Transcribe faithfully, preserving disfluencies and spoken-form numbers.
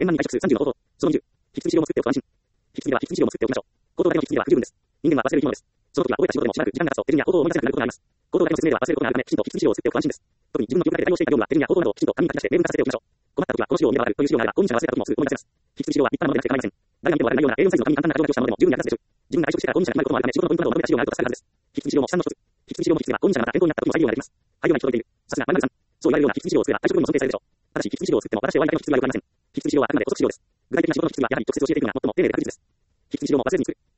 円満に会食数さんじゅうの方法。そのにじゅう。引き継ぎ資料も作っておくと安心。引き継ぎでは引き継ぎ資料も作っておきましょう。口頭だけの引き継ぎでは不十分です。人間は忘れる生き物です。その時は覚えた仕事でもしばらく時間が経つと手順や行動を思い出せなくなることがあります。口頭だけの説明では忘れることがあるため、きちんと引き継ぎ資料を作っておくと安心です。特に自分の記憶だけで対応していた業務は手順や行動などをきちんと紙に書き出してメールにさせておきましょう。困った時はこの資料を見ればわかるという資料があれば、購入者が忘れた時もすぐ思い出せます。引き継ぎ資料は立派なものでなくて構いません。誰が見てもわかるような エーよん サイズの紙に簡単な箇条書きをしたものでも十分に役立つでしょう。自分が退職してから購入者が困ることもあるため、仕事のポイントなどをまとめた資料があると助かるはずです。引き継ぎ資料も資産の一つ。引き継ぎ資料も引き継げば購入者がまた店頭になった時も再利用ができます。廃業が行き届いている。さすが〇〇さん。そう言われるような引き継ぎ資料を作れば退職後にも尊敬されるでしょう。ただし引き継ぎ資料を作っても私は終わりだけの引き継ぎはよくありません。引き継ぎ資料はあくまで補足資料です。具体的な仕事の引き継ぎはやはり直接教えていくのが最も丁寧で確実です。引き継ぎ資料も忘れずに作る。